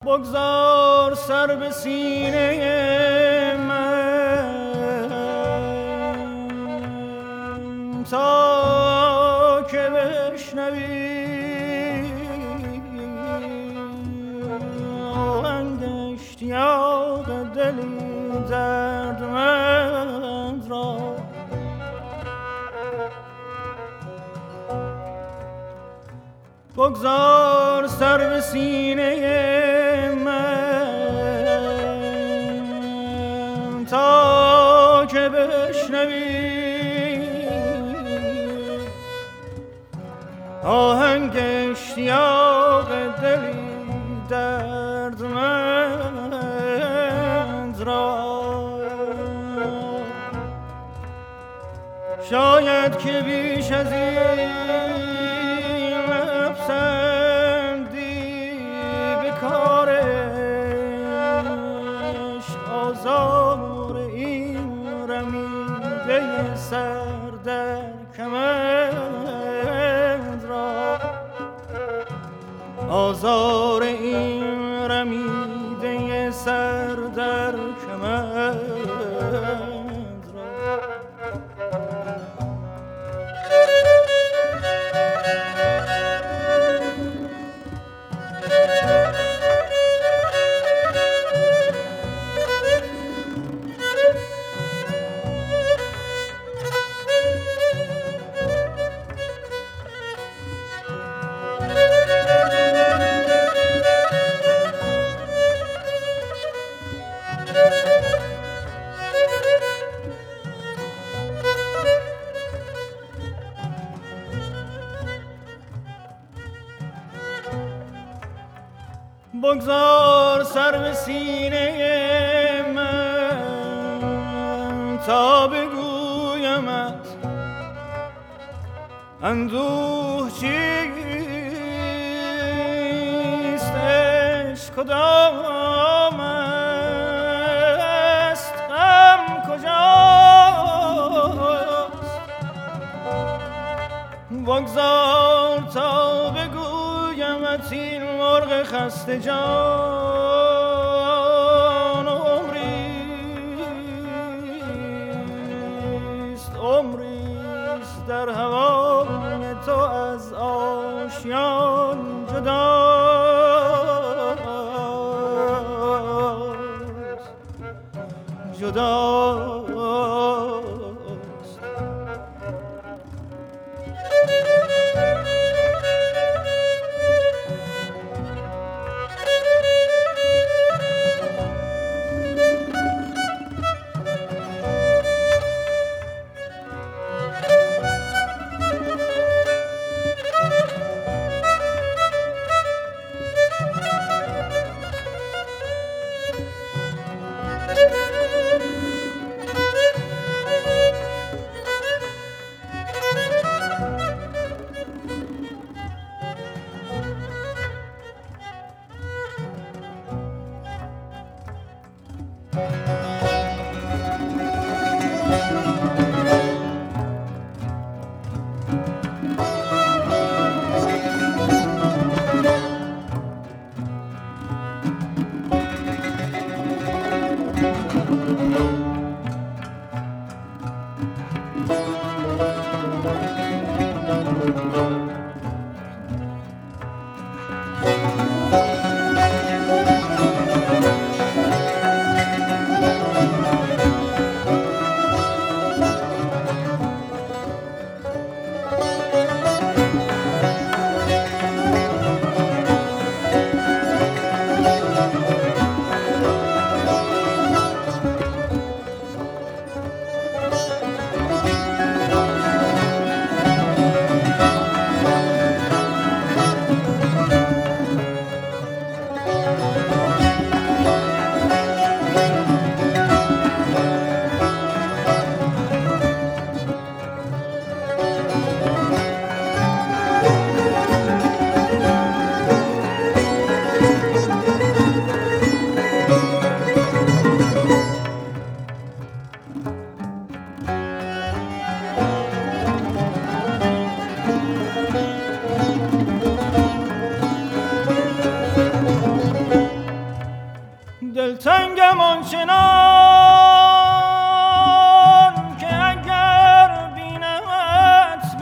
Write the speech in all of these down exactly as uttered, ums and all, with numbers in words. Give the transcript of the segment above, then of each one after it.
بگذار سر به سینه من تا که بشنوی آهنگ اشتیاق دلی دردمند را. بگذار سر به سینه من تا که بشنوی آهنگ اشتیاق دلی دردمند را. شاید که بیش از این پسندی به کارش آزار این رمیده سر در کمند را. آزار این رمیده سر در کمند را. بگذار سر به سینه من تا بگویمت اندوه چیست، عشق کدام است، غم کجاست. بگذار تا بگویمت این مرغ خسته جان عمریست، عمریست در هوای تو از آشیان جداست، جداست. دلتنگم آنچنان که اگر بینمت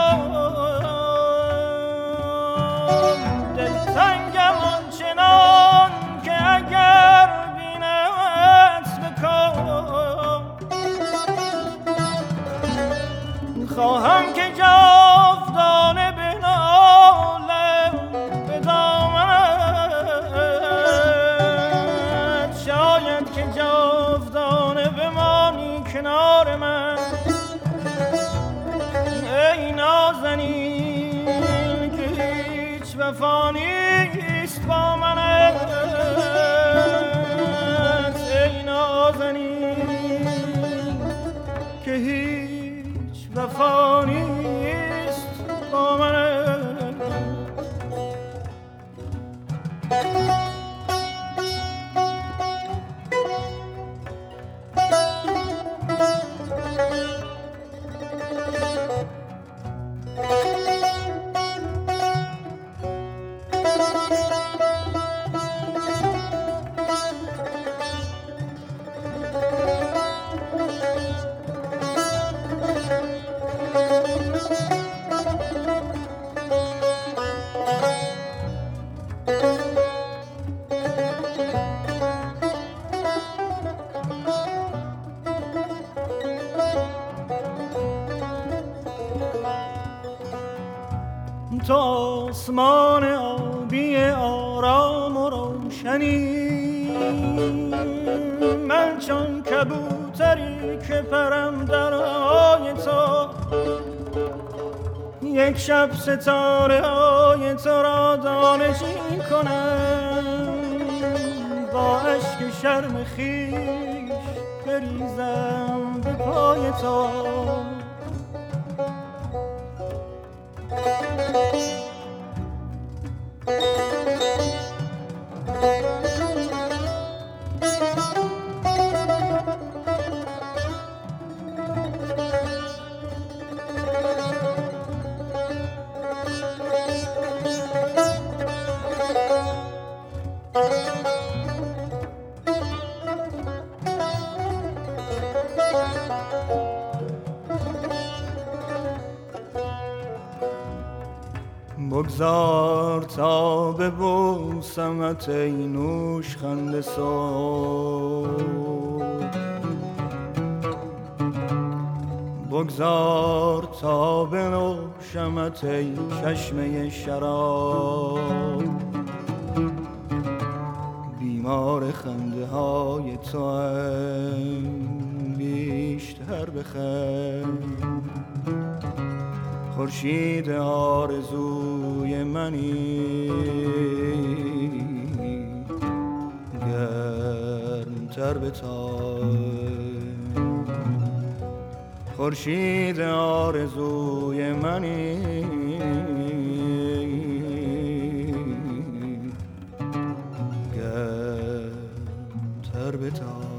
بکام، دلتنگم آنچنان که اگر بینمت بکام، خواهم که جاودانه بنالم به دامنت، شاید که جاودانه بمانی کنار من. ای نازنین که هیچ وفا نیست با منت، ای نازنین که هیچ وفا نیست با منت. تو آسمان آبی آرام و روشنی، من چون کبوتری که پرم در هوای تو، یک شب ستاره های تو را دانشین کنم، با اشک شرم خویش بریزم به پای تو. بگذار تا ببوسمت ای نوشخند صبح، بگذار تا بنوشمت ای چشمه شراب، بیمار خنده های تو هم بیشتر بخند، خورشید آرزوی منی گرمتر بتاب، خورشید آرزوی منی گرمتر بتاب.